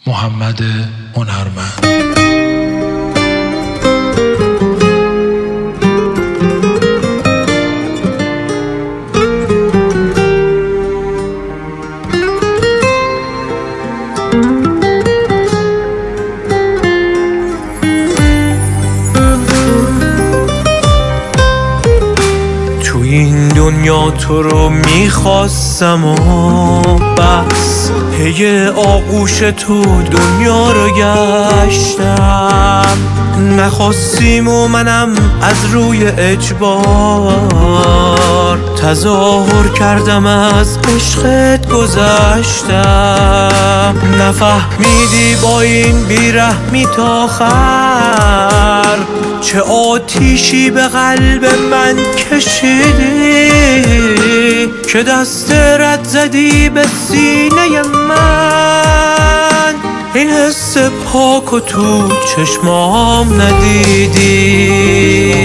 محمد هنرمند. تو این دنیا تو رو میخواستم و بس، پی آغوش تو دنیا رو گشتم. نخواستیم و منم از روی اجبار تظاهر کردم، از عشقت گذشتم. نفهمیدی با این بیرحمی تا آخر چه آتیشی به قلب من کشیدی، که دست رد زدی به سینه من. این حس پاک و تو چشمام ندیدی،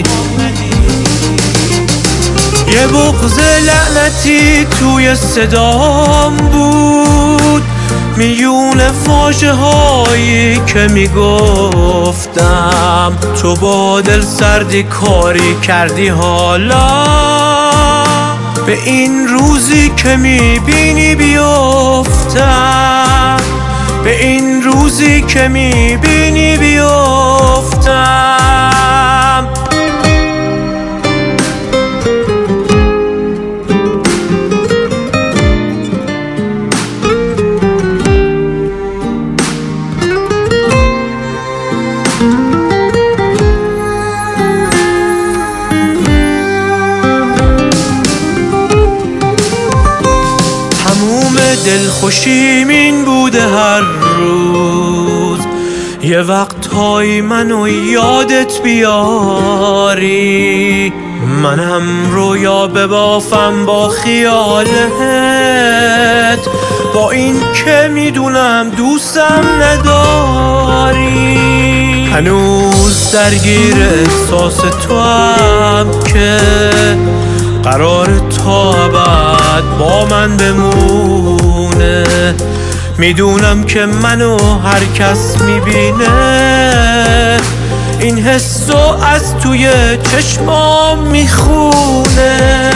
یه بغض لعنتی توی صدام بود، میون فاجعه هایی که میگفتم. تو با دل سردی کاری کردی حالا به این روزی که میبینی بیفتم، به این روزی که میبینی بیفتم. دلخوشیم این بوده هر روز، یه وقتهایی منو یادت بیاری، منم رویا ببافم با خیالت، با این که میدونم دوستم نداری. هنوز درگیر احساس تو هم که قرار تا ابد با من بمونه. میدونم که منو هر کس میبینه، این حسو از توی چشمام میخونه.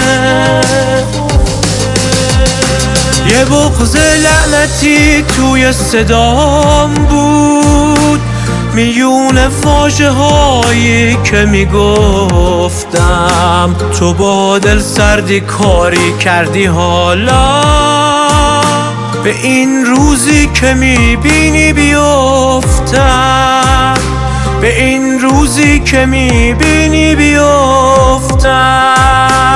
یه بغض لعنتی توی صدام بود، میون فاجعه هایی که میگفتم. تو با دل سردی کاری کردی حالا به این روزی که میبینی بیفتم، به این روزی که میبینی بیفتم.